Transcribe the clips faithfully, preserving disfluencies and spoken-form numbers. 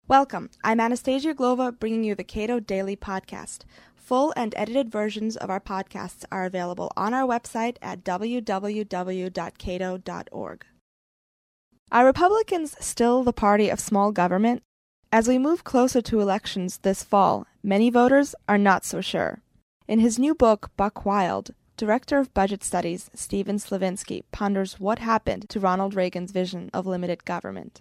Welcome. I'm Anastasia Glova, bringing you the Cato Daily Podcast. Full and edited versions of our podcasts are available on our website at w w w dot cato dot org. Are Republicans still the party of small government? As we move closer to elections this fall, many voters are not so sure. In his new book, Buck Wild, Director of Budget Studies Stephen Slavinsky ponders what happened to Ronald Reagan's vision of limited government.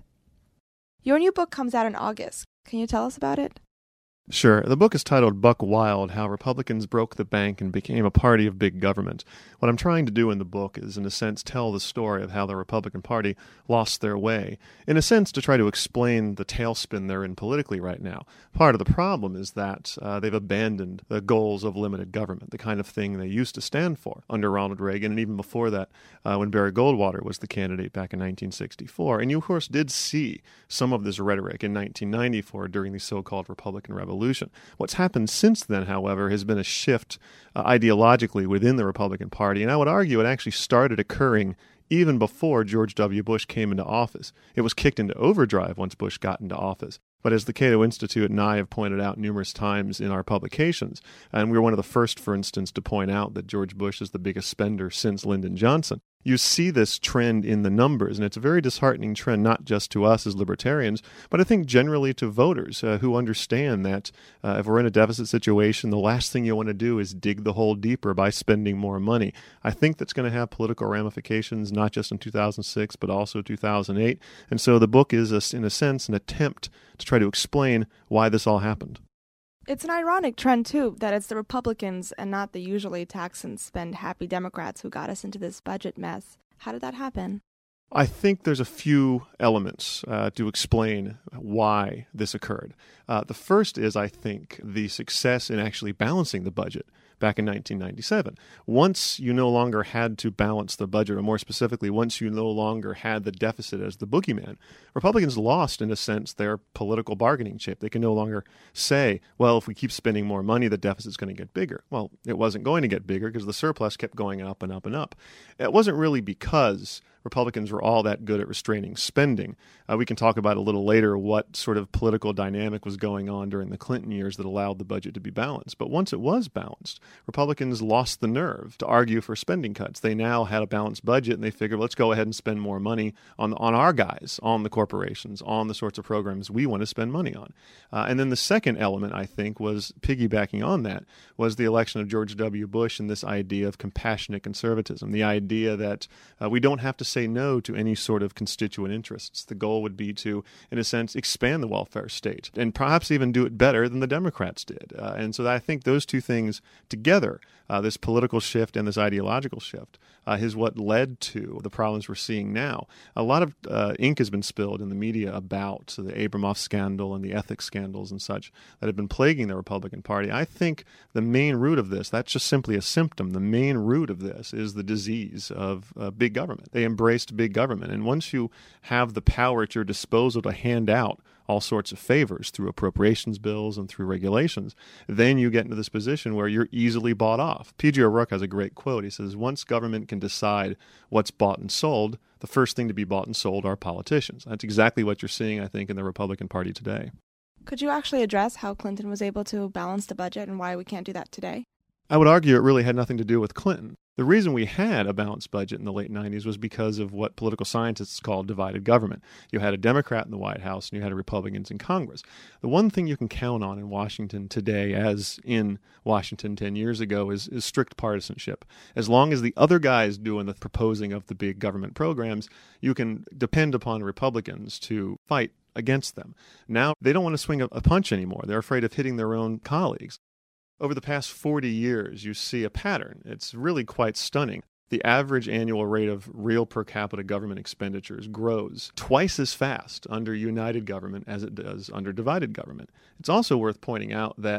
Your new book comes out in August. Can you tell us about it? Sure. The book is titled Buck Wild, How Republicans Broke the Bank and Became a Party of Big Government. What I'm trying to do in the book is, in a sense, tell the story of how the Republican Party lost their way. In a sense, to try to explain the tailspin they're in politically right now. Part of the problem is that uh, they've abandoned the goals of limited government, the kind of thing they used to stand for under Ronald Reagan, and even before that, uh, when Barry Goldwater was the candidate back in nineteen sixty-four. And you, of course, did see some of this rhetoric in nineteen ninety-four during the so-called Republican Revolution. What's happened since then, however, has been a shift uh, ideologically within the Republican Party, and I would argue it actually started occurring even before George W. Bush came into office. It was kicked into overdrive once Bush got into office. But as the Cato Institute and I have pointed out numerous times in our publications, and we were one of the first, for instance, to point out that George Bush is the biggest spender since Lyndon Johnson, you see this trend in the numbers, and it's a very disheartening trend, not just to us as libertarians, but I think generally to voters uh, who understand that uh, if we're in a deficit situation, the last thing you want to do is dig the hole deeper by spending more money. I think that's going to have political ramifications, not just in two thousand six, but also two thousand eight. And so the book is, a, in a sense, an attempt to try to explain why this all happened. It's an ironic trend, too, that it's the Republicans and not the usually tax and spend happy Democrats who got us into this budget mess. How did that happen? I think there's a few elements uh, to explain why this occurred. Uh, the first is, I think, the success in actually balancing the budget back in nineteen ninety-seven. Once you no longer had to balance the budget, or more specifically, once you no longer had the deficit as the boogeyman, Republicans lost, in a sense, their political bargaining chip. They can no longer say, well, if we keep spending more money, the deficit's going to get bigger. Well, it wasn't going to get bigger because the surplus kept going up and up and up. It wasn't really because Republicans were all that good at restraining spending. Uh, we can talk about a little later what sort of political dynamic was going on during the Clinton years that allowed the budget to be balanced. But once it was balanced, Republicans lost the nerve to argue for spending cuts. They now had a balanced budget, and they figured, let's go ahead and spend more money on on our guys, on the corporations, on the sorts of programs we want to spend money on. Uh, and then the second element, I think, was piggybacking on that, was the election of George W. Bush and this idea of compassionate conservatism, the idea that uh, we don't have to say no to any sort of constituent interests. The goal would be to, in a sense, expand the welfare state and perhaps even do it better than the Democrats did. Uh, and so I think those two things together, uh, this political shift and this ideological shift, uh, is what led to the problems we're seeing now. A lot of uh, ink has been spilled in the media about the Abramoff scandal and the ethics scandals and such that have been plaguing the Republican Party. I think the main root of this, that's just simply a symptom. The main root of this is the disease of uh, big government. They embraced big government. And once you have the power at your disposal to hand out all sorts of favors through appropriations bills and through regulations, then you get into this position where you're easily bought off. P J O'Rourke has a great quote. He says, once government can decide what's bought and sold, the first thing to be bought and sold are politicians. That's exactly what you're seeing, I think, in the Republican Party today. Could you actually address how Clinton was able to balance the budget and why we can't do that today? I would argue it really had nothing to do with Clinton. The reason we had a balanced budget in the late nineties was because of what political scientists call divided government. You had a Democrat in the White House and you had Republicans in Congress. The one thing you can count on in Washington today, as in Washington ten years ago, is, is strict partisanship. As long as the other guys doing the proposing of the big government programs, you can depend upon Republicans to fight against them. Now, they don't want to swing a, a punch anymore. They're afraid of hitting their own colleagues. Over the past forty years, you see a pattern. It's really quite stunning. The average annual rate of real per capita government expenditures grows twice as fast under united government as it does under divided government. It's also worth pointing out that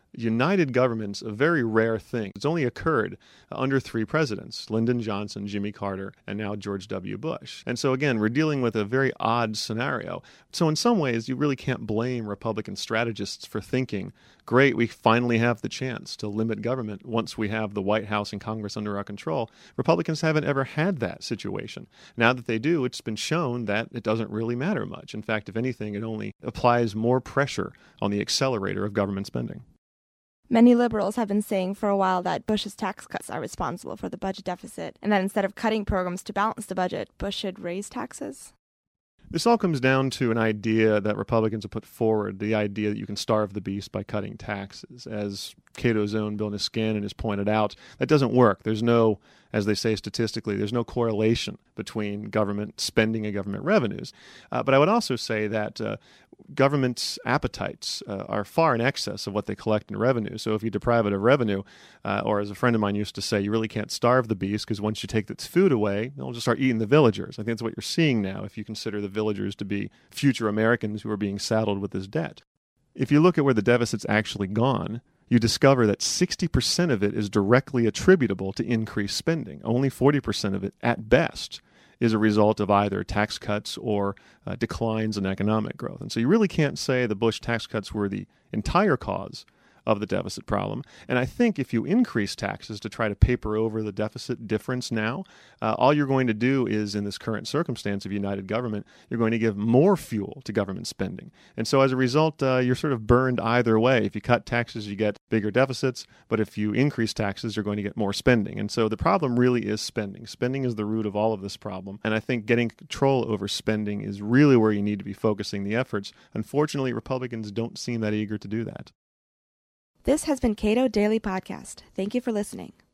united government's a very rare thing. It's only occurred under three presidents, Lyndon Johnson, Jimmy Carter, and now George W. Bush. And so again, we're dealing with a very odd scenario. So in some ways, you really can't blame Republican strategists for thinking, great, we finally have the chance to limit government once we have the White House and Congress under our control. Republicans haven't ever had that situation. Now that they do, it's been shown that it doesn't really matter much. In fact, if anything, it only applies more pressure on the accelerator of government spending. Many liberals have been saying for a while that Bush's tax cuts are responsible for the budget deficit, and that instead of cutting programs to balance the budget, Bush should raise taxes. This all comes down to an idea that Republicans have put forward, the idea that you can starve the beast by cutting taxes. As Cato's own Bill Niskanen has pointed out, that doesn't work. There's no, as they say statistically, there's no correlation between government spending and government revenues. Uh, but I would also say that uh, government's appetites uh, are far in excess of what they collect in revenue. So if you deprive it of revenue, uh, or as a friend of mine used to say, you really can't starve the beast, because once you take its food away, they'll just start eating the villagers. I think that's what you're seeing now if you consider the villagers to be future Americans who are being saddled with this debt. If you look at where the deficit's actually gone, you discover that sixty percent of it is directly attributable to increased spending. Only forty percent of it, at best, is a result of either tax cuts or uh, declines in economic growth. And so you really can't say the Bush tax cuts were the entire cause of the deficit problem. And I think if you increase taxes to try to paper over the deficit difference now, uh, all you're going to do is, in this current circumstance of united government, you're going to give more fuel to government spending. And so as a result, uh, you're sort of burned either way. If you cut taxes, you get bigger deficits, but if you increase taxes, you're going to get more spending. And so the problem really is spending. Spending is the root of all of this problem. And I think getting control over spending is really where you need to be focusing the efforts. Unfortunately, Republicans don't seem that eager to do that. This has been Cato Daily Podcast. Thank you for listening.